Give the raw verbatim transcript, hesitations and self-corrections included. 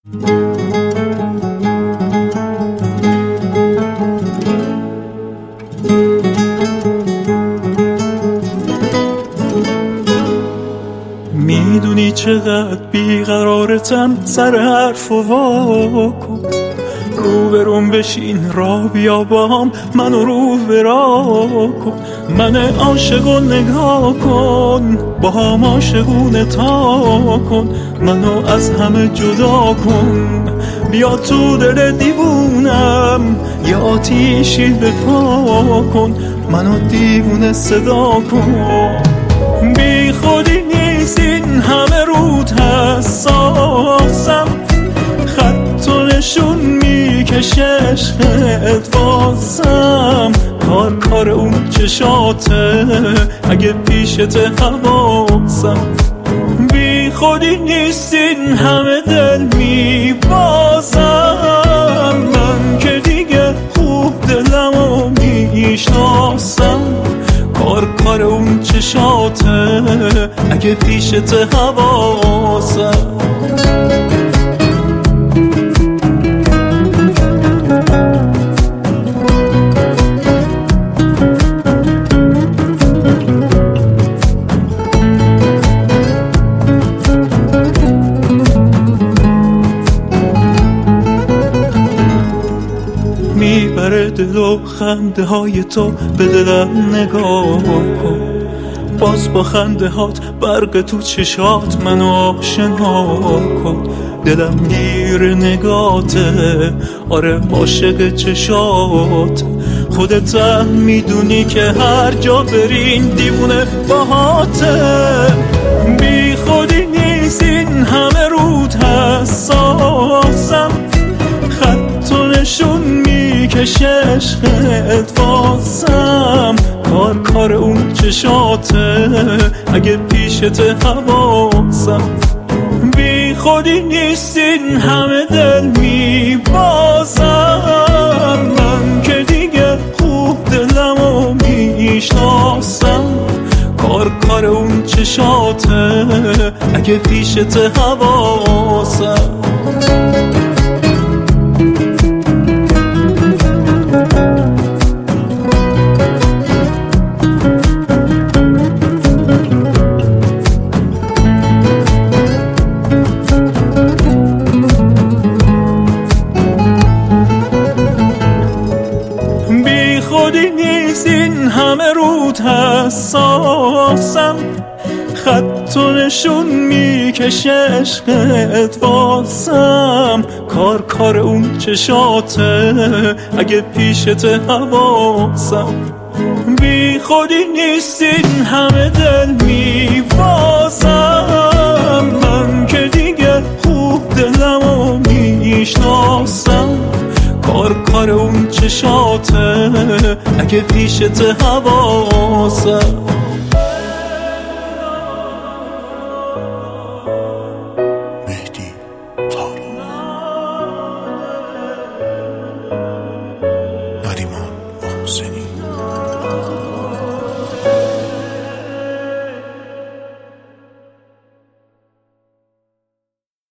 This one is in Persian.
میدونی چقدر بیقرارتم، سر حرف و واکن رو برون بشین را بیا با هم منو رو برا کن. من عاشق و نگاه کن، با هم عاشقونه تا کن. منو از همه جدا کن، بیا تو دل دیوونم یه آتیشی بپا کن. منو دیوونه صدا کن. بی خودی نیست این همه رود حساسم، خط و نشون میکشه عشقت واسم. کار کار اون چشاته اگه پیشت حواسم. بی خودی نیست این همه دل میبازم، من که دیگه خوب دلمو میشناسم. کار کار اون چشاته اگه پیشت حواسم. میبره دل و خنده های تو به دلم نگاه کن. باز با خنده هات برق تو چشات منو آشنا کن. دلم گیر نگاته، آره عاشق چشات. خودت هم میدونی که هر جا برین دیوونه باهاته. بی خودی نیست این همه رود حساسم، خط و نشون میکشه عشقت واسم. کار کار اون چشاته اگه پیشت حواسم. بی خودی نیست این همه دل میبازم، من که دیگه خوب دلمو میشناسم. کار کار اون چشاته اگه پیشت حواسم. خودی نیست این همه رود حساسم، خط و نشون میکشه عشقت واسم. کار کار اون چشاته اگه پیشت حواسم. بی خودی نیست این همه دل میبازم، من که دیگه خوب دلمو میشناسم. کار کار اون چشاته اگه پیشت حواسم. مهدی طارمی، نریمان محسنی.